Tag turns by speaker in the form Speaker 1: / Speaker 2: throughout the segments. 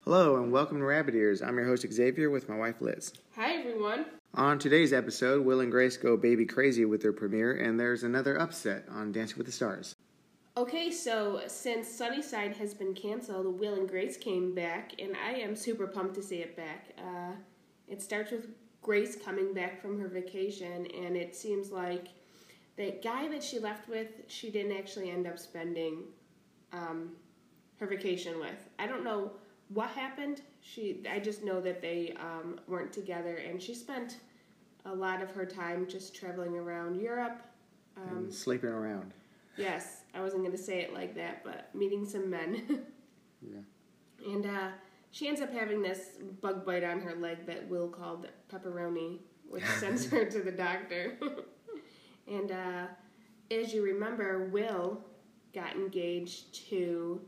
Speaker 1: Hello and welcome to Rabbit Ears. I'm your host Xavier with my wife Liz.
Speaker 2: Hi everyone.
Speaker 1: On today's episode, Will and Grace go baby crazy with their premiere, and there's another upset on Dancing with the Stars.
Speaker 2: Okay, so since Sunnyside has been canceled, Will and Grace came back, and I am super pumped to see it back. It starts with Grace coming back from her vacation, and it seems like the guy that she left with, she didn't actually end up spending her vacation with. I don't know what happened. I just know that they weren't together, and she spent a lot of her time just traveling around Europe.
Speaker 1: And sleeping around.
Speaker 2: Yes, I wasn't going to say it like that, but meeting some men.
Speaker 1: Yeah.
Speaker 2: And she ends up having this bug bite on her leg that Will called pepperoni, which sends her to the doctor. And as you remember, Will got engaged to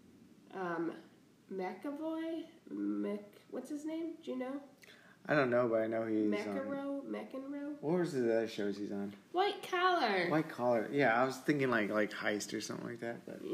Speaker 2: McAvoy? What's his name? Do you know?
Speaker 1: I don't know, but I know he's
Speaker 2: McEnroe?
Speaker 1: What was the other shows he's on?
Speaker 2: White Collar.
Speaker 1: White Collar. Yeah, I was thinking like Heist or something like that. But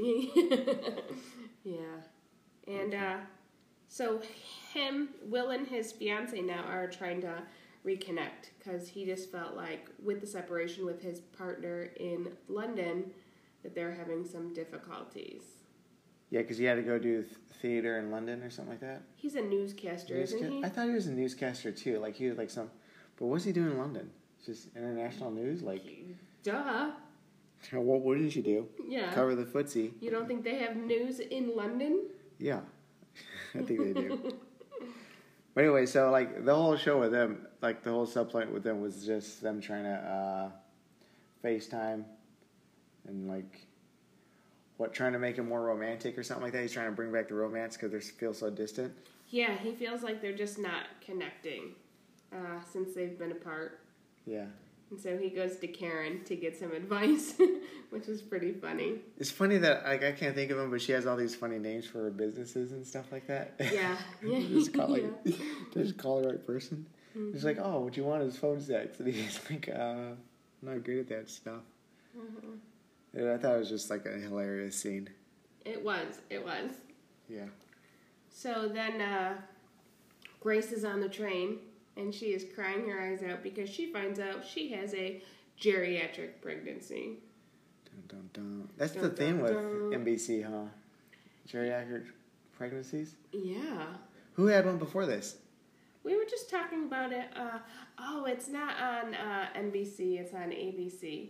Speaker 2: Yeah. And so Will and his fiance now are trying to reconnect because he just felt like with the separation with his partner in London that they're having some difficulties.
Speaker 1: yeah, because he had to go do theater in London or something like that.
Speaker 2: He's a newscaster, isn't he?
Speaker 1: I thought he was a newscaster too. Like he was like some. But what's he doing in London? Just international news, like.
Speaker 2: Duh.
Speaker 1: What wouldn't you do?
Speaker 2: Yeah.
Speaker 1: Cover the footsie.
Speaker 2: You don't think they have news in London?
Speaker 1: Yeah, I think they do. But anyway, so like the whole show with them, like the whole subplot with them was just them trying to FaceTime and like trying to make it more romantic or something like that. He's trying to bring back the romance because they feel so distant.
Speaker 2: Yeah, he feels like they're just not connecting since they've been apart.
Speaker 1: Yeah.
Speaker 2: And so he goes to Karen to get some advice, which is pretty funny.
Speaker 1: It's funny that like I can't think of them, but she has all these funny names for her businesses and stuff like that.
Speaker 2: Yeah, yeah.
Speaker 1: Just call the right person. Mm-hmm. It's like, oh, what you want is phone sex, and he's like, I'm not good at that stuff. Mm-hmm. And I thought it was just like a hilarious scene.
Speaker 2: It was.
Speaker 1: Yeah.
Speaker 2: So then Grace is on the train. And she is crying her eyes out because she finds out she has a geriatric pregnancy.
Speaker 1: Dun, dun, dun. That's the thing with NBC, huh? Geriatric pregnancies?
Speaker 2: Yeah.
Speaker 1: Who had one before this?
Speaker 2: We were just talking about it. It's not on NBC. It's on ABC.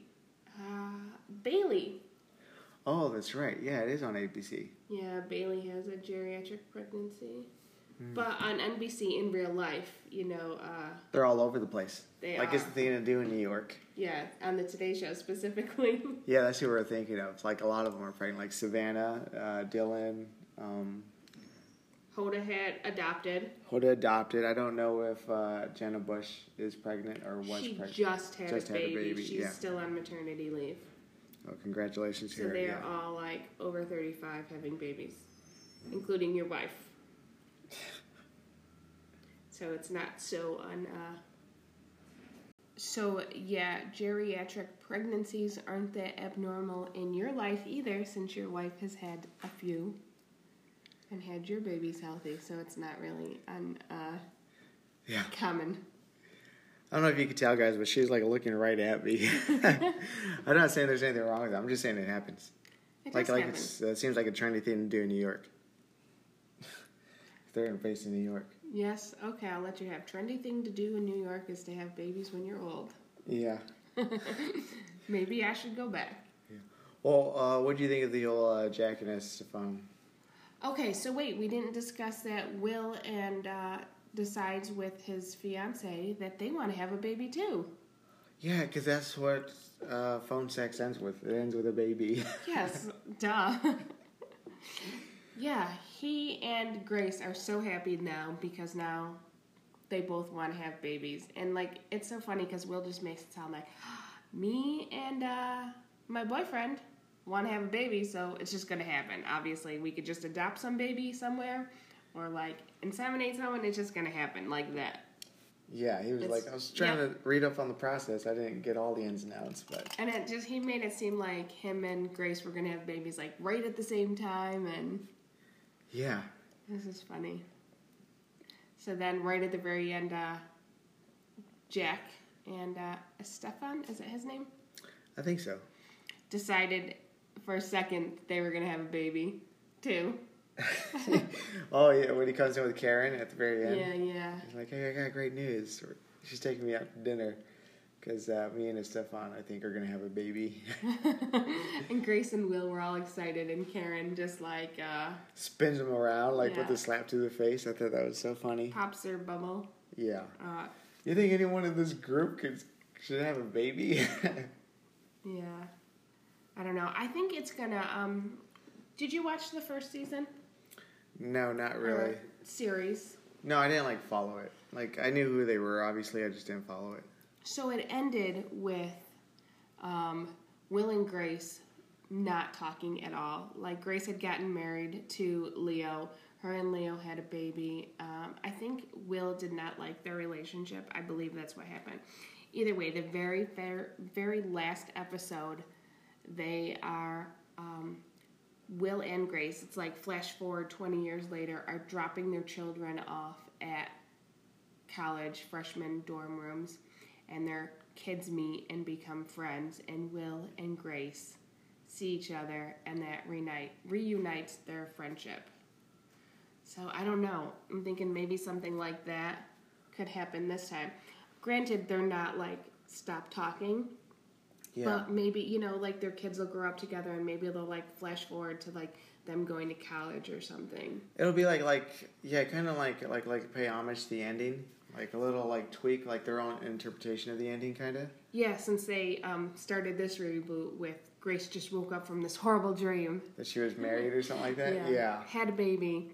Speaker 2: Bailey.
Speaker 1: Oh, that's right. Yeah, it is on ABC.
Speaker 2: Yeah, Bailey has a geriatric pregnancy. But on NBC in real life,
Speaker 1: they're all over the place.
Speaker 2: They
Speaker 1: like
Speaker 2: are.
Speaker 1: It's the thing to do in New York.
Speaker 2: Yeah, on the Today Show specifically.
Speaker 1: Yeah, that's who we're thinking of. Like a lot of them are pregnant. Like Savannah, Dylan.
Speaker 2: Hoda had adopted.
Speaker 1: I don't know if Jenna Bush is pregnant or was pregnant.
Speaker 2: She just had a baby. She's still on maternity leave.
Speaker 1: Oh, congratulations to her.
Speaker 2: So they are all like over 35 having babies, including your wife. So it's not so So yeah, geriatric pregnancies aren't that abnormal in your life either, since your wife has had a few and had your babies healthy. So it's not really common.
Speaker 1: I don't know if you can tell, guys, but she's like looking right at me. I'm not saying there's anything wrong with that. I'm just saying it happens.
Speaker 2: It happen.
Speaker 1: It seems like a trendy thing to do in New York. If they're based in New York.
Speaker 2: Yes, okay, I'll let you have. Trendy thing to do in New York is to have babies when you're old.
Speaker 1: Yeah.
Speaker 2: Maybe I should go back.
Speaker 1: Yeah. Well, what do you think of the whole Jack and Estefan?
Speaker 2: Okay, so wait, we didn't discuss that Will and decides with his fiance that they want to have a baby too.
Speaker 1: Yeah, because that's what phone sex ends with. It ends with a baby.
Speaker 2: Yes, duh. Yeah, he and Grace are so happy now because now they both want to have babies. And, like, it's so funny because Will just makes it sound like, me and my boyfriend want to have a baby, so it's just going to happen. Obviously, we could just adopt some baby somewhere or, like, inseminate someone. It's just going to happen like that.
Speaker 1: Yeah, he was I was trying to read up on the process. I didn't get all the ins and outs, but...
Speaker 2: And he made it seem like him and Grace were going to have babies, like, right at the same time, and...
Speaker 1: Yeah.
Speaker 2: This is funny. So then, right at the very end, Jack and Stefan, is it his name?
Speaker 1: I think so.
Speaker 2: Decided for a second they were going to have a baby, too.
Speaker 1: Oh, yeah, when he comes in with Karen at the very end.
Speaker 2: Yeah.
Speaker 1: He's like, hey, I got great news. She's taking me out to dinner because me and Stefan, I think, are going to have a baby.
Speaker 2: And Grace and Will were all excited, and Karen just like...
Speaker 1: spins him around with a slap to the face. I thought that was so funny.
Speaker 2: Pops their bubble.
Speaker 1: Yeah. You think anyone in this group should have a baby?
Speaker 2: Yeah. I don't know. I think it's gonna... did you watch the first season?
Speaker 1: No, not really.
Speaker 2: Series.
Speaker 1: No, I didn't follow it. I knew who they were. Obviously, I just didn't follow it.
Speaker 2: So it ended with Will and Grace not talking at all. Grace had gotten married to Leo. Her and Leo had a baby. I think Will did not like their relationship. I believe that's what happened. Either way, the very last episode, they are... Will and Grace, it's flash forward 20 years later, are dropping their children off at college freshman dorm rooms, and their kids meet and become friends, and Will and Grace see each other, and that reunites their friendship. So I don't know. I'm thinking maybe something like that could happen this time. Granted, they're not stop talking. Yeah. But maybe, their kids will grow up together, and maybe they'll, flash forward to, them going to college or something.
Speaker 1: It'll be kind of like pay homage to the ending. A little, tweak, their own interpretation of the ending, kind of.
Speaker 2: Yeah, since they started this reboot with Grace just woke up from this horrible dream.
Speaker 1: That she was married or something like that? Yeah.
Speaker 2: Had a baby.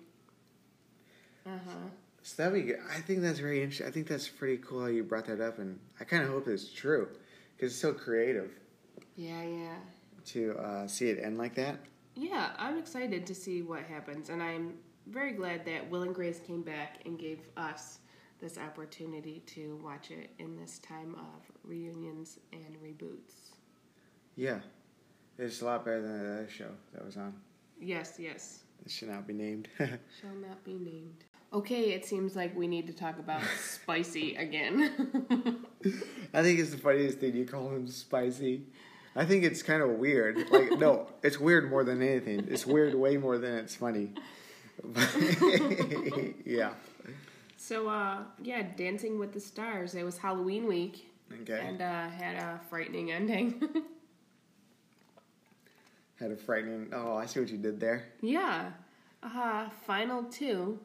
Speaker 1: So that'd be good. I think that's very interesting. I think that's pretty cool how you brought that up, and I kind of hope it's true. Because it's so creative.
Speaker 2: Yeah.
Speaker 1: To see it end like that.
Speaker 2: Yeah, I'm excited to see what happens. And I'm very glad that Will and Grace came back and gave us this opportunity to watch it in this time of reunions and reboots.
Speaker 1: Yeah. It's a lot better than the other show that was on.
Speaker 2: Yes.
Speaker 1: It should not be named.
Speaker 2: Shall not be named. Okay, it seems like we need to talk about Spicy again.
Speaker 1: I think it's the funniest thing. You call him Spicy. I think it's kind of weird. No, it's weird more than anything. It's weird way more than it's funny. Yeah.
Speaker 2: So, Dancing with the Stars. It was Halloween week.
Speaker 1: Okay.
Speaker 2: And had a frightening ending.
Speaker 1: Had a frightening... Oh, I see what you did there.
Speaker 2: Yeah. Final two...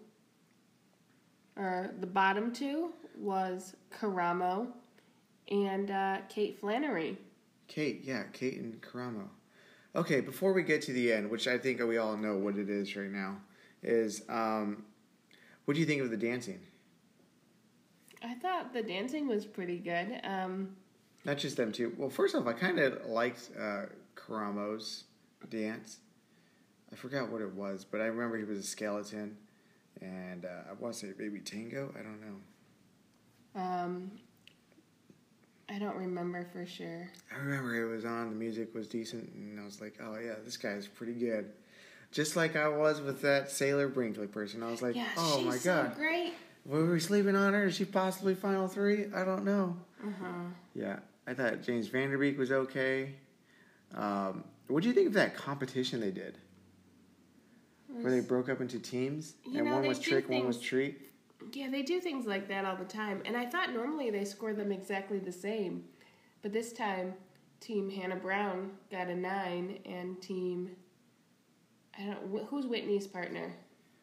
Speaker 2: the bottom two was Karamo and Kate Flannery.
Speaker 1: Kate and Karamo. Okay, before we get to the end, which I think we all know what it is right now, is what do you think of the dancing?
Speaker 2: I thought the dancing was pretty good.
Speaker 1: Not just them two. Well, first off, I kind of liked Karamo's dance. I forgot what it was, but I remember he was a skeleton. And I want to say Baby Tango. I don't know.
Speaker 2: I don't remember for sure.
Speaker 1: I remember it was on. The music was decent, and I was like, "Oh yeah, this guy's pretty good." Just like I was with that Sailor Brinkley person. I was like, "Oh my god,
Speaker 2: so great!"
Speaker 1: Were we sleeping on her? Is she possibly final three? I don't know. Yeah, I thought James Vanderbeek was okay. What do you think of that competition they did? Where they broke up into teams, and one was trick, one was treat.
Speaker 2: Yeah, they do things like that all the time. And I thought normally they score them exactly the same. But this time, Team Hannah Brown got a 9, and Team... who's Whitney's partner?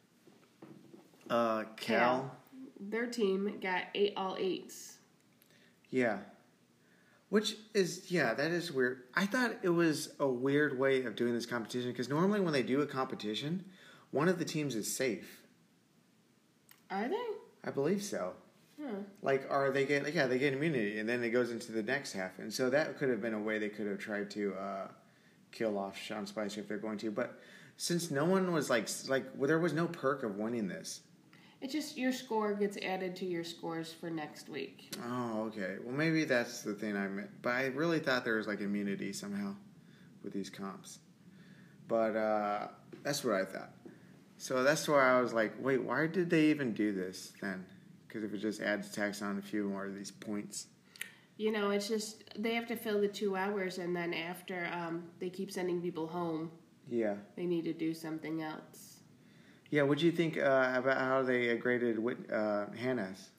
Speaker 1: Cal.
Speaker 2: Their team got all 8s.
Speaker 1: Yeah. Which is, that is weird. I thought it was a weird way of doing this competition, because normally when they do a competition, one of the teams is safe.
Speaker 2: Are they?
Speaker 1: I believe so.
Speaker 2: Huh.
Speaker 1: They get immunity, and then it goes into the next half. And so that could have been a way they could have tried to kill off Sean Spicer if they're going to. But since no one was there was no perk of winning this.
Speaker 2: It's just your score gets added to your scores for next week.
Speaker 1: Oh, okay. Well, maybe that's the thing I meant. But I really thought there was immunity somehow with these comps. But that's what I thought. So that's why I was like, wait, why did they even do this then? Because if it just adds tax on a few more of these points.
Speaker 2: You know, it's just they have to fill the 2 hours, and then after they keep sending people home,
Speaker 1: Yeah.
Speaker 2: they need to do something else.
Speaker 1: Yeah, what do you think about how they graded Hannah's?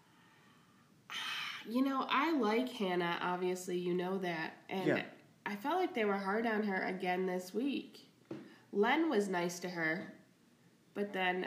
Speaker 2: You know, I like Hannah, obviously, you know that. And
Speaker 1: Yeah.
Speaker 2: I felt like they were hard on her again this week. Len was nice to her, but then,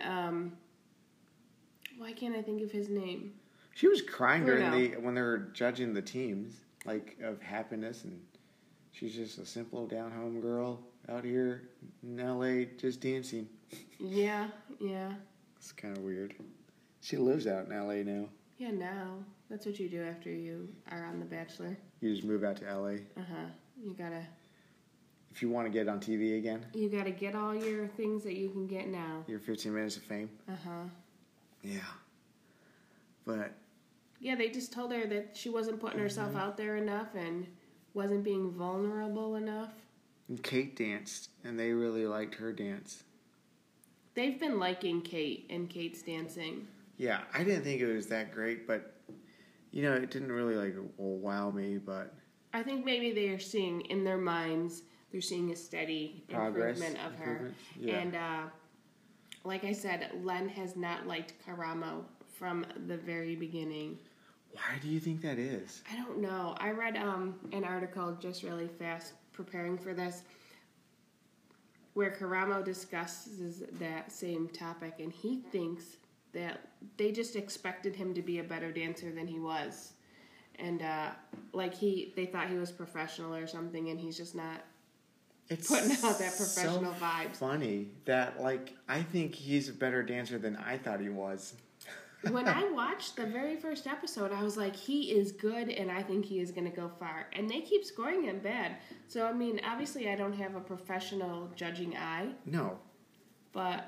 Speaker 2: why can't I think of his name?
Speaker 1: She was crying
Speaker 2: Bruno.
Speaker 1: when they were judging the teams, like, of happiness, and she's just a simple down-home girl out here in L.A. just dancing.
Speaker 2: Yeah.
Speaker 1: It's kind of weird. She lives out in L.A. now.
Speaker 2: Yeah, now. That's what you do after you are on The Bachelor.
Speaker 1: You just move out to L.A.
Speaker 2: You gotta...
Speaker 1: If you want to get on TV again.
Speaker 2: You gotta get all your things that you can get now.
Speaker 1: Your 15 minutes of fame. Yeah. But...
Speaker 2: Yeah, they just told her that she wasn't putting herself out there enough and wasn't being vulnerable enough.
Speaker 1: And Kate danced, and they really liked her dance.
Speaker 2: They've been liking Kate and Kate's dancing.
Speaker 1: Yeah, I didn't think it was that great, but, you know, it didn't really, like, wow me, but...
Speaker 2: I think maybe they are seeing, in their minds, they're seeing a steady improvement of her.
Speaker 1: Yeah.
Speaker 2: And, like I said, Len has not liked Karamo from the very beginning.
Speaker 1: Why do you think that is?
Speaker 2: I don't know. I read an article just really fast preparing for this where Karamo discusses that same topic, and he thinks that they just expected him to be a better dancer than he was. And, they thought he was professional or something, and he's just not putting out that professional vibes.
Speaker 1: Funny that, like, I think he's a better dancer than I thought he was.
Speaker 2: When I watched the very first episode, I was like, he is good, and I think he is going to go far. And they keep scoring him bad. So, I mean, obviously I don't have a professional judging eye.
Speaker 1: No.
Speaker 2: But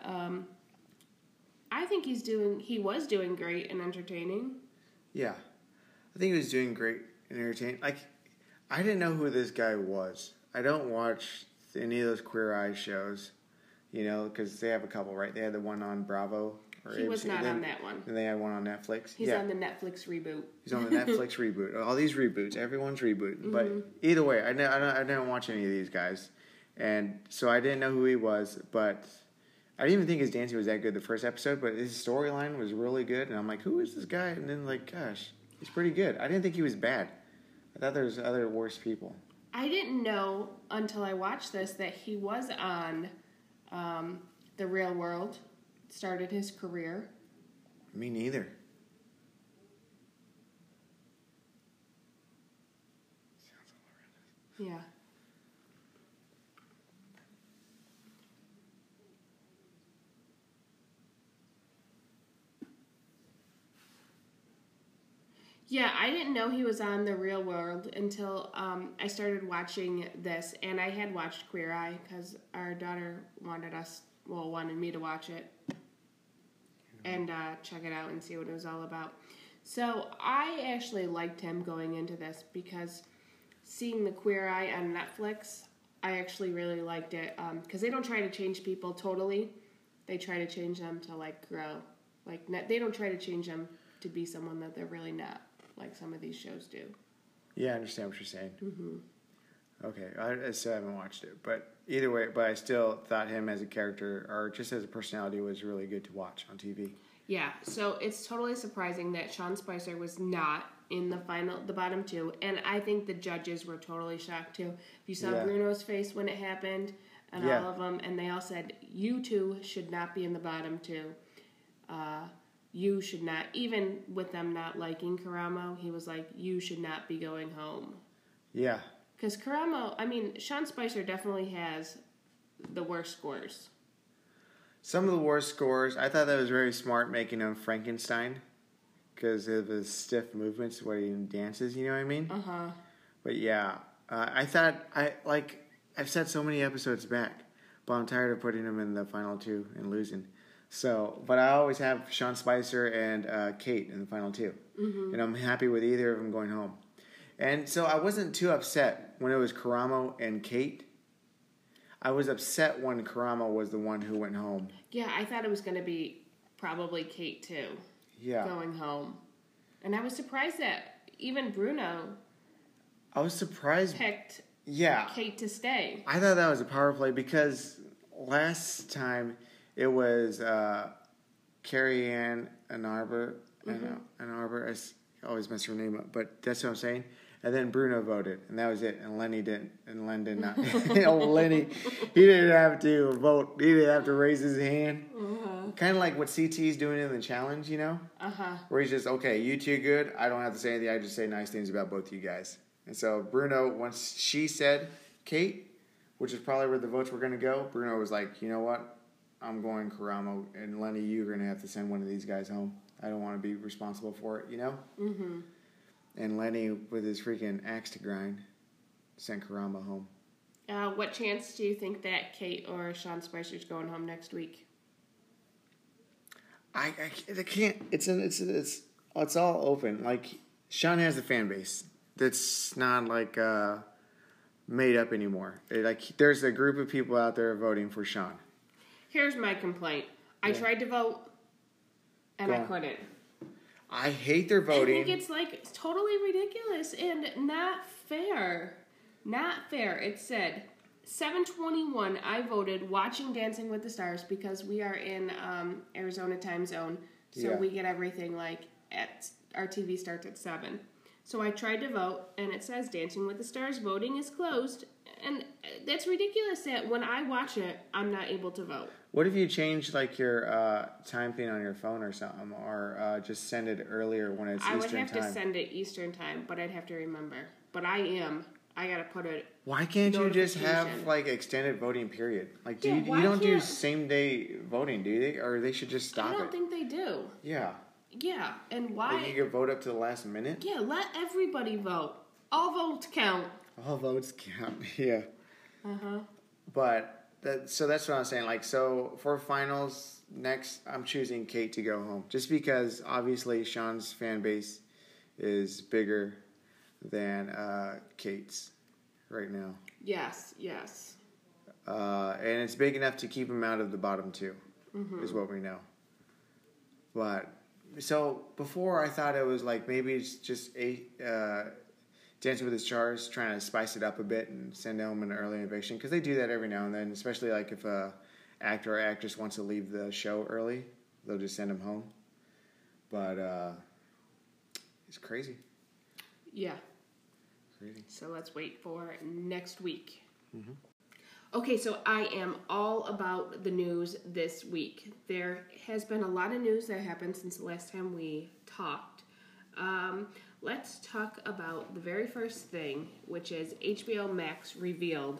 Speaker 2: I think he was doing great and entertaining.
Speaker 1: Yeah. I think he was doing great and entertaining. Like, I didn't know who this guy was. I don't watch any of those Queer Eye shows, you know, because they have a couple, right? They had the one on Bravo.
Speaker 2: He was not on that one.
Speaker 1: And they had one on Netflix.
Speaker 2: He's on the Netflix reboot.
Speaker 1: He's on the Netflix reboot. All these reboots. Everyone's rebooting. But either way, I didn't watch any of these guys. And so I didn't know who he was. But I didn't even think his dancing was that good the first episode. But his storyline was really good. And I'm like, who is this guy? And then, like, gosh, he's pretty good. I didn't think he was bad. I thought there was other worse people.
Speaker 2: I didn't know until I watched this that he was on The Real World. Started his career.
Speaker 1: Me neither. Sounds all around us.
Speaker 2: Yeah. Yeah, I didn't know he was on The Real World until I started watching this, and I had watched Queer Eye because our daughter wanted me to watch it and check it out and see what it was all about. So I actually liked him going into this because seeing the Queer Eye on Netflix, I actually really liked it because they don't try to change people totally. They try to change them to, like, grow. Like, they don't try to change them to be someone that they're really not, like some of these shows do.
Speaker 1: Yeah, I understand what you're saying. Mm-hmm. Okay, I still haven't watched it. But either way, I still thought him as a character, or just as a personality, was really good to watch on TV.
Speaker 2: Yeah, so it's totally surprising that Sean Spicer was not in the bottom two, and I think the judges were totally shocked too. You saw Bruno's face when it happened, and all of them, and they all said, you two should not be in the bottom two. You should not, even with them not liking Karamo, he was like, you should not be going home.
Speaker 1: Yeah.
Speaker 2: Because Sean Spicer definitely has the worst scores.
Speaker 1: Some of the worst scores, I thought that was very smart making him Frankenstein because of his stiff movements where he dances, you know what I mean?
Speaker 2: Uh-huh.
Speaker 1: But yeah, I thought, I've said so many episodes back, but I'm tired of putting him in the final two and losing. So, but I always have Sean Spicer and Kate in the final two. Mm-hmm. And I'm happy with either of them going home. And so I wasn't too upset when it was Karamo and Kate. I was upset when Karama was the one who went home.
Speaker 2: Yeah, I thought it was going to be probably Kate too.
Speaker 1: Yeah.
Speaker 2: Going home. And I was surprised that even Bruno
Speaker 1: I was surprised.
Speaker 2: picked
Speaker 1: Yeah.
Speaker 2: Kate to stay.
Speaker 1: I thought that was a power play because last time it was Carrie Ann Ann Arbor. Ann Arbor. I always mess her name up, but that's what I'm saying. And then Bruno voted, and that was it. And Lenny didn't. And Len did not. Lenny, he didn't have to vote. He didn't have to raise his hand. Kind of like what CT's doing in the challenge, you know? Where he's just, okay, you two good. I don't have to say anything. I just say nice things about both of you guys. And so Bruno, once she said Kate, which is probably where the votes were going to go, Bruno was like, you know what? I'm going Karamo, and Lenny, you're going to have to send one of these guys home. I don't want to be responsible for it, you know? Mm-hmm. And Lenny, with his freaking axe to grind, sent Karama home.
Speaker 2: What chance do you think that Kate or Sean Spicer's going home next week?
Speaker 1: I can't. It's all open. Like, Sean has a fan base that's not like made up anymore. There's a group of people out there voting for Sean.
Speaker 2: Here's my complaint. I tried to vote, and I couldn't.
Speaker 1: I hate their voting.
Speaker 2: I think it's totally ridiculous and not fair. Not fair. It said 7:21. I voted watching Dancing with the Stars because we are in Arizona time zone, so we get everything at our TV starts at 7. So I tried to vote, and it says Dancing with the Stars voting is closed, and that's ridiculous. That when I watch it, I'm not able to vote.
Speaker 1: What if you change your time thing on your phone or something, or just send it earlier when it's Eastern time?
Speaker 2: I would have to send it Eastern time, but I'd have to remember. But I gotta put it.
Speaker 1: Why can't you just have extended voting period? You don't do same day voting, do they? Or they should just stop it?
Speaker 2: I don't think they do.
Speaker 1: Yeah.
Speaker 2: Yeah, and why?
Speaker 1: You can vote up to the last minute.
Speaker 2: Yeah, let everybody vote. All votes count.
Speaker 1: All votes count. Yeah. But. So that's what I'm saying. So for finals next, I'm choosing Kate to go home, just because obviously Sean's fan base is bigger than Kate's right now.
Speaker 2: Yes.
Speaker 1: And it's big enough to keep him out of the bottom two, is what we know. But so before I thought it was maybe it's just Dancing with the Stars trying to spice it up a bit and send home an early eviction, because they do that every now and then, especially if a actor or actress wants to leave the show early, they'll just send them home. But it's crazy.
Speaker 2: Yeah.
Speaker 1: Crazy.
Speaker 2: So let's wait for next week. Okay, so I am all about the news this week. There has been a lot of news that happened since the last time we talked. Let's talk about the very first thing, which is HBO Max revealed.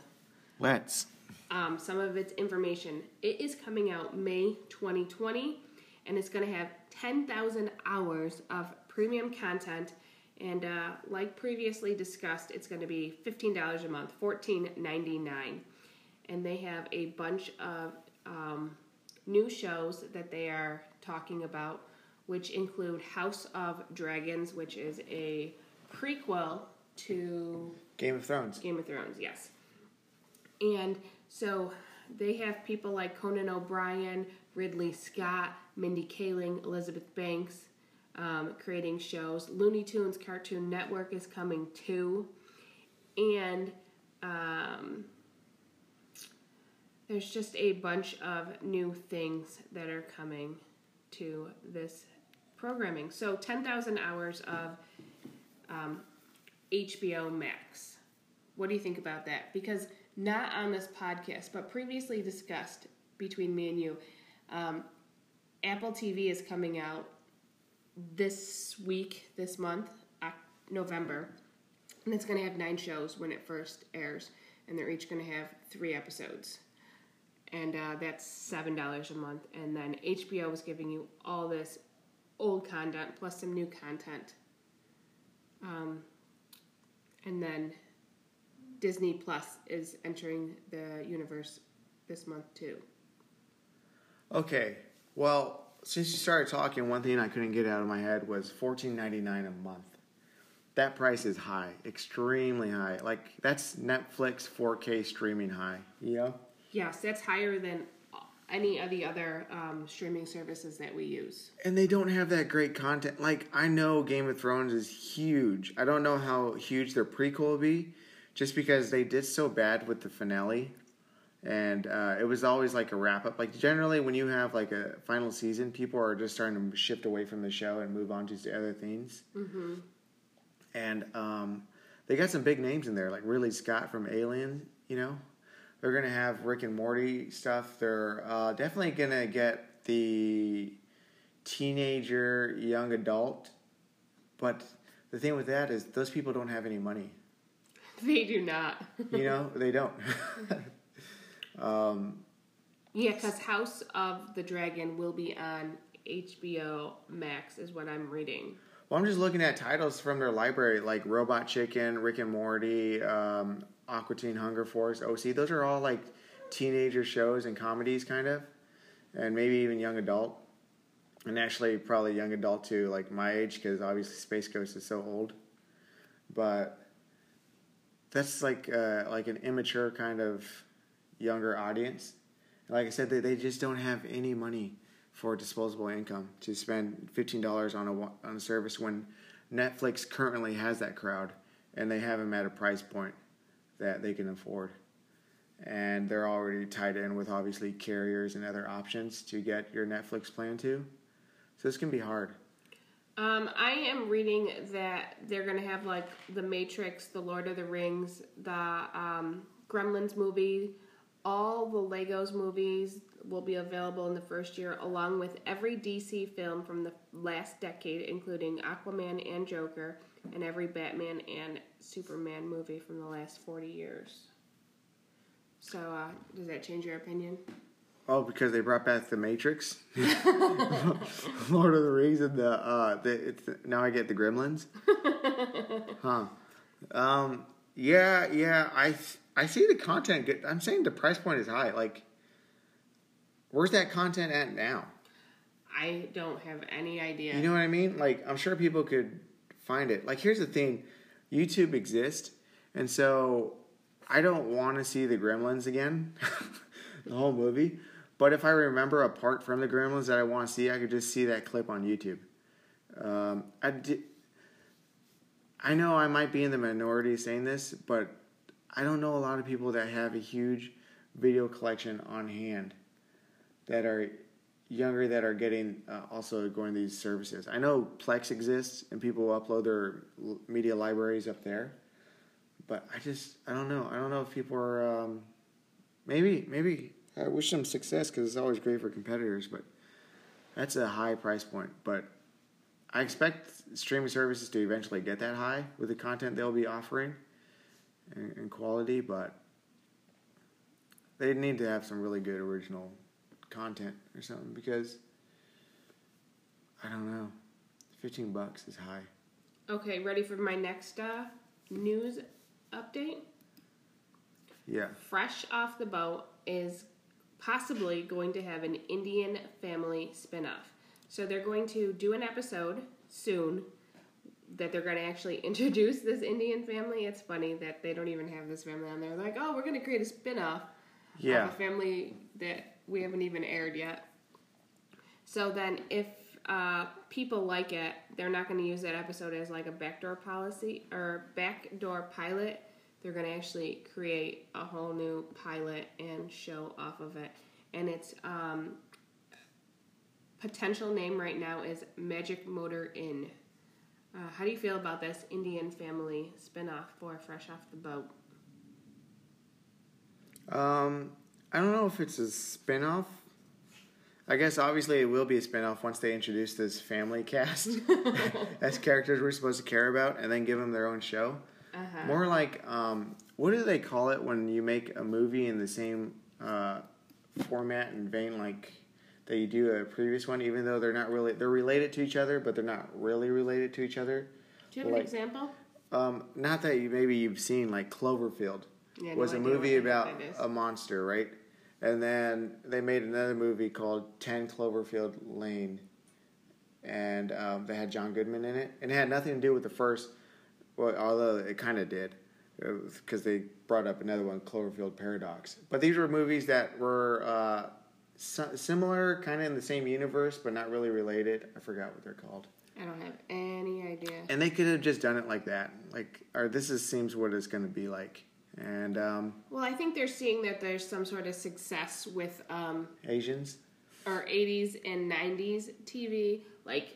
Speaker 2: Some of its information. It is coming out May 2020, and it's going to have 10,000 hours of premium content. And like previously discussed, it's going to be $15 a month, $14.99. And they have a bunch of new shows that they are talking about, which include House of Dragons, which is a prequel to
Speaker 1: Game of Thrones.
Speaker 2: Game of Thrones, yes. And so they have people like Conan O'Brien, Ridley Scott, Mindy Kaling, Elizabeth Banks creating shows. Looney Tunes Cartoon Network is coming too. And there's just a bunch of new things that are coming to this programming. So 10,000 hours of HBO Max. What do you think about that? Because not on this podcast, but previously discussed between me and you, Apple TV is coming out this month, November, and it's going to have 9 shows when it first airs, and they're each going to have 3 episodes. And that's $7 a month. And then HBO is giving you all this old content plus some new content. And then Disney Plus is entering the universe this month too.
Speaker 1: Okay. Well, since you started talking, one thing I couldn't get out of my head was $14.99 a month. That price is high, extremely high. That's Netflix 4K streaming high, you know?
Speaker 2: Yes, that's higher than any of the other streaming services that we use.
Speaker 1: And they don't have that great content. Like, I know Game of Thrones is huge. I don't know how huge their prequel will be, just because they did so bad with the finale. And it was always like a wrap-up. Like, generally, when you have like a final season, people are just starting to shift away from the show and move on to other things.
Speaker 2: Mm-hmm.
Speaker 1: And they got some big names in there, like Ridley Scott from Alien, you know. They're going to have Rick and Morty stuff. They're definitely going to get the teenager, young adult. But the thing with that is those people don't have any money.
Speaker 2: They do not.
Speaker 1: You know, they don't.
Speaker 2: Yeah, because House of the Dragon will be on HBO Max, is what I'm reading.
Speaker 1: Well, I'm just looking at titles from their library, like Robot Chicken, Rick and Morty, Aqua Teen Hunger Force, OC. Those are all like teenager shows and comedies, kind of, and maybe even young adult, and actually probably young adult too, like my age, because obviously Space Ghost is so old. But that's like an immature kind of younger audience. Like I said, they just don't have any money for disposable income to spend $15 on a service when Netflix currently has that crowd, and they have them at a price point that they can afford. And they're already tied in with obviously carriers and other options to get your Netflix plan to. So this can be hard.
Speaker 2: I am reading that they're going to have like The Matrix, The Lord of the Rings, the Gremlins movie, all the Legos movies will be available in the first year, along with every DC film from the last decade, including Aquaman and Joker, and every Batman and Superman movie from the last 40 years. So, does that change your opinion?
Speaker 1: Oh, because they brought back The Matrix, Lord of the Rings, and now I get the Gremlins. Huh? Yeah. I see the content good. I'm saying the price point is high. Like, where's that content at now?
Speaker 2: I don't have any idea.
Speaker 1: You know what I mean? Like, I'm sure people could find it. Like, here's the thing. YouTube exists, and so I don't want to see the Gremlins again, the whole movie. But if I remember a part from the Gremlins that I want to see, I could just see that clip on YouTube. I know I might be in the minority saying this, but I don't know a lot of people that have a huge video collection on hand that are younger that are getting also going to these services. I know Plex exists and people upload their media libraries up there, but I don't know. I don't know if people are maybe I wish them success because it's always great for competitors, but that's a high price point. But I expect streaming services to eventually get that high with the content they'll be offering and quality, but they need to have some really good original content or something because I don't know, $15 is high.
Speaker 2: Okay, ready for my next news update?
Speaker 1: Yeah.
Speaker 2: Fresh Off the Boat is possibly going to have an Indian family spinoff. So they're going to do an episode soon that they're going to actually introduce this Indian family. It's funny that they don't even have this family on there. They're like, oh, we're going to create a spinoff of a family that we haven't even aired yet. So then if people like it, they're not going to use that episode as like a backdoor policy or backdoor pilot. They're going to actually create a whole new pilot and show off of it. And its potential name right now is Magic Motor Inn. How do you feel about this Indian family spinoff for Fresh Off the Boat?
Speaker 1: I don't know if it's a spinoff. I guess obviously it will be a spinoff once they introduce this family cast as characters we're supposed to care about and then give them their own show. Uh-huh. More like, what do they call it when you make a movie in the same format and vein like that you do a previous one, even though they're related to each other, but they're not really related to each other.
Speaker 2: Do you have an example?
Speaker 1: Not that you've seen, like Cloverfield was a movie about a monster, right? And then they made another movie called 10 Cloverfield Lane, and they had John Goodman in it, and it had nothing to do with the first. Well, although it kind of did. because they brought up another one, Cloverfield Paradox. But these were movies that were similar, kind of in the same universe, but not really related. I forgot what they're called.
Speaker 2: I don't have any idea.
Speaker 1: And they could have just done it like that. Seems what it's going to be like. And
Speaker 2: well, I think they're seeing that there's some sort of success with
Speaker 1: Asians
Speaker 2: or 80s and 90s TV, like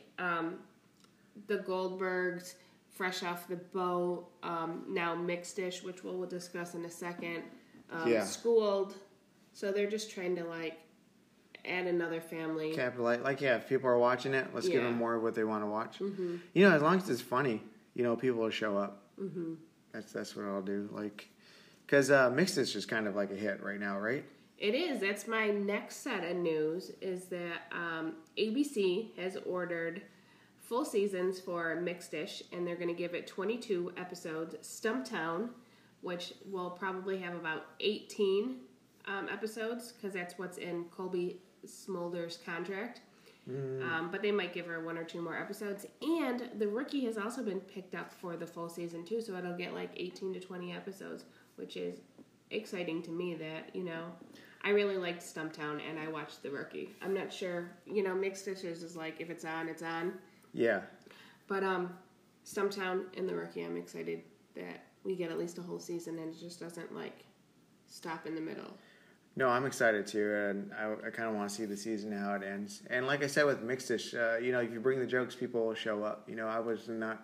Speaker 2: the Goldbergs, Fresh Off the Boat, now Mixed-ish, which we'll discuss in a second. Schooled. So they're just trying to add another family.
Speaker 1: Capitalize. If people are watching it, let's give them more of what they want to watch.
Speaker 2: Mm-hmm.
Speaker 1: As long as it's funny, people will show up.
Speaker 2: Mm-hmm.
Speaker 1: That's what I'll do. Because Mixed is just kind of like a hit right now, right?
Speaker 2: It is. That's my next set of news, is that ABC has ordered full seasons for Mixed-ish, and they're going to give it 22 episodes. Stumptown, which will probably have about 18 episodes, because that's what's in Colby Smolder's contract. But they might give her 1 or 2 more episodes. And The Rookie has also been picked up for the full season, too, so it'll get 18 to 20 episodes, which is exciting to me that, I really liked Stumptown, and I watched The Rookie. I'm not sure, Mixed-ish is if it's on, it's on.
Speaker 1: Yeah.
Speaker 2: But Stumptown and The Rookie, I'm excited that we get at least a whole season, and it just doesn't, stop in the middle.
Speaker 1: No, I'm excited too, and I kind of want to see the season, how it ends. And like I said with Mixed-ish, if you bring the jokes, people will show up. I was not...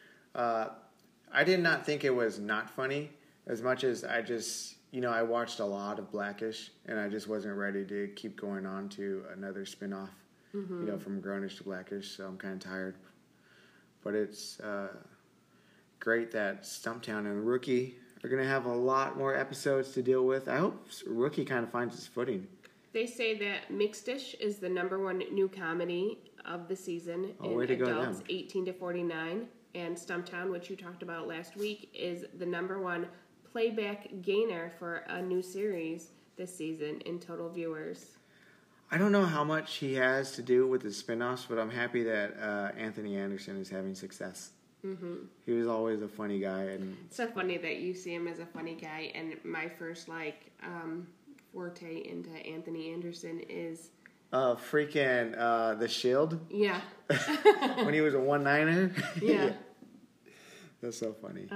Speaker 1: I did not think it was not funny as much as I just... I watched a lot of Blackish, and I just wasn't ready to keep going on to another spinoff, from Grownish to Blackish, so I'm kind of tired. But it's great that Stumptown and The Rookie are going to have a lot more episodes to deal with. I hope Rookie kind of finds its footing.
Speaker 2: They say that Mixed-ish is the #1 new comedy of the season in adults 18 to 49, and Stumptown, which you talked about last week, is the #1 playback gainer for a new series this season in total viewers.
Speaker 1: I don't know how much he has to do with the spinoffs, but I'm happy that Anthony Anderson is having success. Mm-hmm. He was always a funny guy, and
Speaker 2: it's so funny that you see him as a funny guy. And my first forte into Anthony Anderson is
Speaker 1: The Shield.
Speaker 2: Yeah.
Speaker 1: When he was a one-niner.
Speaker 2: Yeah.
Speaker 1: That's so funny.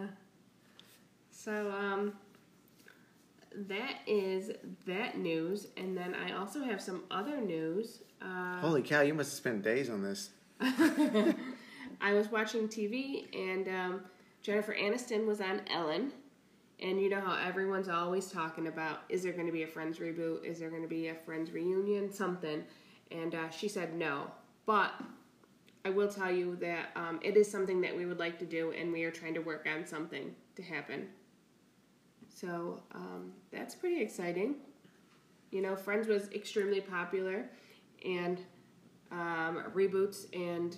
Speaker 2: So that is that news, and then I also have some other news.
Speaker 1: Holy cow! You must have spent days on this.
Speaker 2: I was watching TV, and Jennifer Aniston was on Ellen, and you know how everyone's always talking about, is there going to be a Friends reboot? Is there going to be a Friends reunion? Something. And she said no. But I will tell you that it is something that we would like to do, and we are trying to work on something to happen. So that's pretty exciting. Friends was extremely popular, and reboots and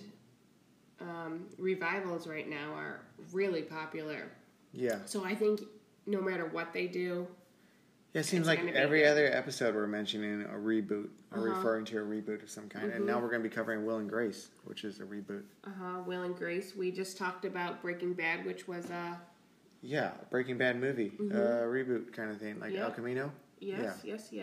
Speaker 2: revivals right now are really popular.
Speaker 1: Yeah.
Speaker 2: So I think no matter what they do...
Speaker 1: Yeah, it seems like every other episode we're mentioning a reboot, or referring to a reboot of some kind. And now we're going to be covering Will and Grace, which is a reboot.
Speaker 2: Will and Grace. We just talked about Breaking Bad, which was a...
Speaker 1: Yeah, Breaking Bad movie. Reboot kind of thing, like El Camino.
Speaker 2: Yes.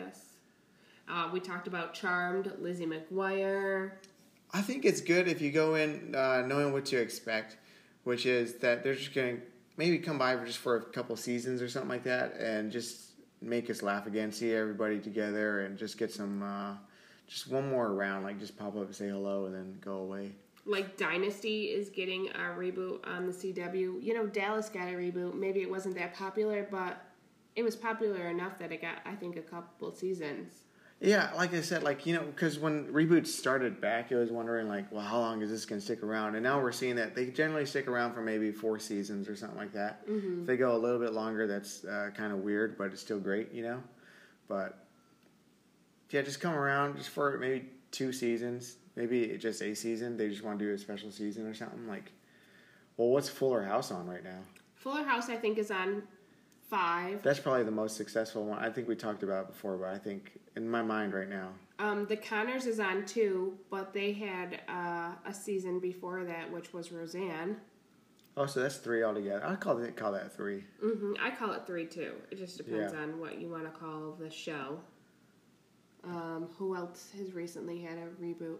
Speaker 2: We talked about Charmed, Lizzie McGuire.
Speaker 1: I think it's good if you go in knowing what to expect, which is that they're just going to maybe come by for a couple seasons or something like that, and just make us laugh again, see everybody together, and just get some, just one more round, just pop up and say hello and then go away.
Speaker 2: Like Dynasty is getting a reboot on the CW. Dallas got a reboot. Maybe it wasn't that popular, but it was popular enough that it got, I think, a couple seasons.
Speaker 1: Yeah, like I said, because when reboots started back, I was wondering, well, how long is this going to stick around? And now we're seeing that they generally stick around for maybe 4 seasons or something like that. Mm-hmm. If they go a little bit longer, that's kind of weird, but it's still great, But, yeah, just come around just for maybe 2 seasons, maybe just a season. They just want to do a special season or something. What's Fuller House on right now?
Speaker 2: Fuller House, I think, is on 5.
Speaker 1: That's probably the most successful one. I think we talked about it before, but I think in my mind right now.
Speaker 2: The Connors is on 2, but they had a season before that, which was Roseanne.
Speaker 1: Oh, so that's 3 altogether. I call that 3.
Speaker 2: I call it 3 too. It just depends on what you want to call the show. Who else has recently had a reboot?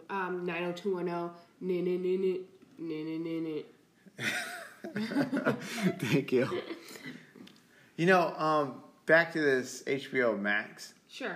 Speaker 2: 90210.
Speaker 1: Thank you. Back to this HBO Max.
Speaker 2: Sure.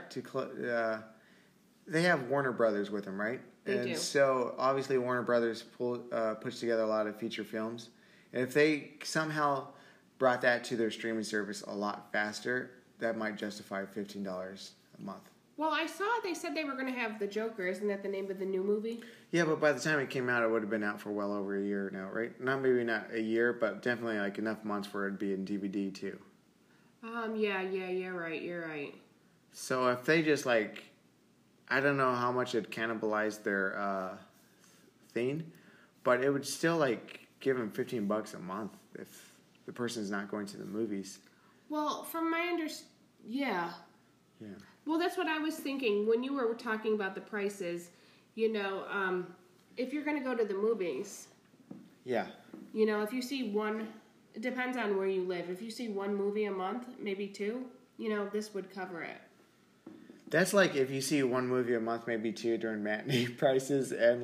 Speaker 1: They have Warner Brothers with them, right?
Speaker 2: They do.
Speaker 1: So obviously Warner Brothers puts together a lot of feature films, and if they somehow brought that to their streaming service a lot faster, that might justify $15 a month.
Speaker 2: Well, I saw they said they were going to have The Joker. Isn't that the name of the new movie?
Speaker 1: Yeah, but by the time it came out, it would have been out for well over a year now, right? Maybe not a year, but definitely like enough months for it to be in DVD too.
Speaker 2: Yeah, you're right.
Speaker 1: So if they just I don't know how much it cannibalized their thing, but it would still give them $15 a month if the person's not going to the movies.
Speaker 2: Well, from my yeah.
Speaker 1: Yeah.
Speaker 2: Well, that's what I was thinking when you were talking about the prices. If you're going to go to the movies.
Speaker 1: Yeah.
Speaker 2: If you see one, it depends on where you live. If you see one movie a month, maybe 2, this would cover it.
Speaker 1: That's like if you see one movie a month, maybe 2 during matinee prices and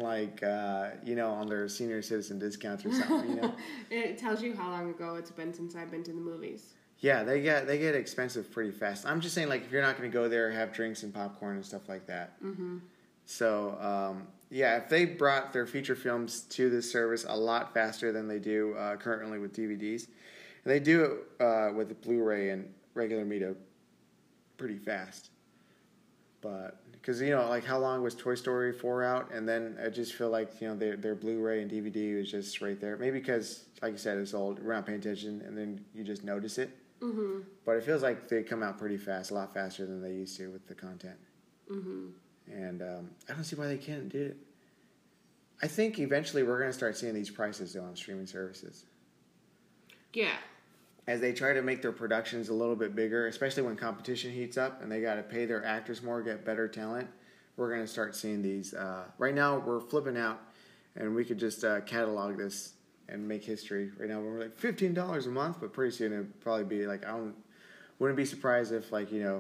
Speaker 1: on their senior citizen discounts or something,
Speaker 2: It tells you how long ago it's been since I've been to the movies.
Speaker 1: Yeah, they get expensive pretty fast. I'm just saying, if you're not going to go there, have drinks and popcorn and stuff like that. Mm-hmm. So, if they brought their feature films to this service a lot faster than they do currently with DVDs, and they do it with the Blu-ray and regular media pretty fast. But because how long was Toy Story 4 out, and then I just feel like their Blu-ray and DVD was just right there. Maybe because, like you said, it's old, we're not paying attention, and then you just notice it. Mm-hmm. But it feels like they come out pretty fast, a lot faster than they used to with the content. Mm-hmm. And I don't see why they can't do it. I think eventually we're going to start seeing these prices though on streaming services.
Speaker 2: Yeah. As
Speaker 1: they try to make their productions a little bit bigger, especially when competition heats up and they got to pay their actors more, get better talent, we're going to start seeing these. Right now we're flipping out, and we could just catalog this and make history. Right now we're like $15 a month, but pretty soon it'll probably be wouldn't be surprised if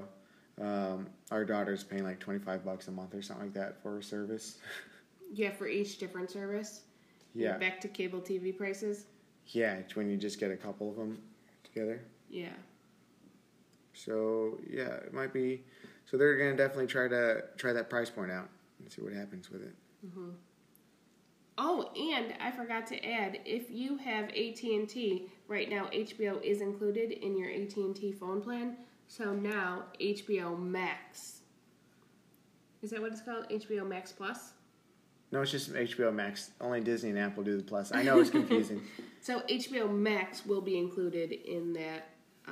Speaker 1: our daughter's paying $25 a month or something like that for a service.
Speaker 2: Yeah, for each different service.
Speaker 1: Yeah.
Speaker 2: Back to cable TV prices.
Speaker 1: Yeah, it's when you just get a couple of them together.
Speaker 2: Yeah.
Speaker 1: So yeah, it might be. So they're gonna definitely try that price point out and see what happens with it. Mm-hmm.
Speaker 2: Oh, and I forgot to add, if you have AT&T, right now HBO is included in your AT&T phone plan. So now HBO Max. Is that what it's called? HBO Max Plus?
Speaker 1: No, it's just HBO Max. Only Disney and Apple do the Plus. I know it's confusing.
Speaker 2: So HBO Max will be included in that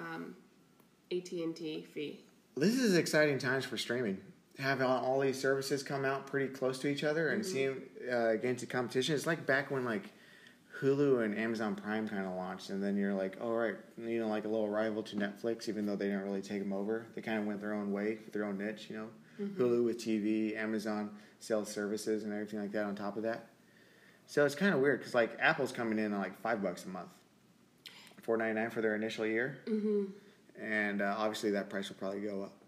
Speaker 2: AT&T fee.
Speaker 1: This is exciting times for streaming. Have all these services come out pretty close to each other and see them get into competition. It's like back when Hulu and Amazon Prime kind of launched, and then you're like, oh right, like a little rival to Netflix, even though they didn't really take them over. They kind of went their own way, their own niche. Mm-hmm. Hulu with TV, Amazon sells services and everything like that on top of that. So it's kind of weird because Apple's coming in on $5 a month, $4.99 for their initial year, and obviously that price will probably go up.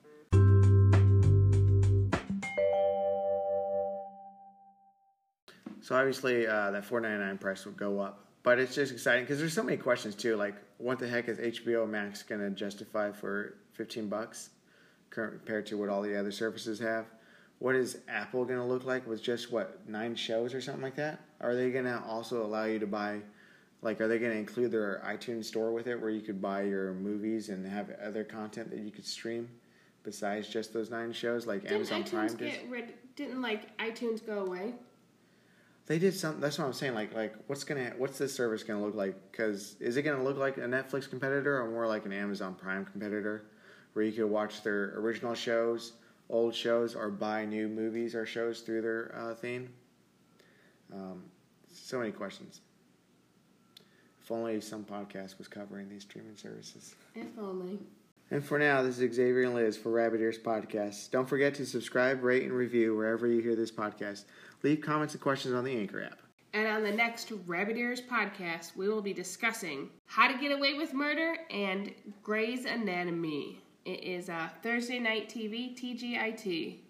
Speaker 1: So obviously that $4.99 price will go up, but it's just exciting because there's so many questions too. What the heck is HBO Max going to justify for $15 compared to what all the other services have? What is Apple going to look like with just 9 shows or something like that? Are they going to also allow you to buy? Are they going to include their iTunes store with it, where you could buy your movies and have other content that you could stream besides just those 9 shows, like Amazon Prime did?
Speaker 2: Didn't iTunes go away?
Speaker 1: They did something. That's what I'm saying. What's this service gonna look like? Because is it gonna look like a Netflix competitor or more like an Amazon Prime competitor, where you could watch their original shows, old shows, or buy new movies or shows through their thing? So many questions. If only some podcast was covering these streaming services.
Speaker 2: If only.
Speaker 1: And for now, this is Xavier and Liz for Rabbit Ears Podcast. Don't forget to subscribe, rate, and review wherever you hear this podcast. Leave comments and questions on the Anchor app.
Speaker 2: And on the next Rabbit Ears podcast, we will be discussing How to Get Away with Murder and Grey's Anatomy. It is Thursday Night TV, TGIT.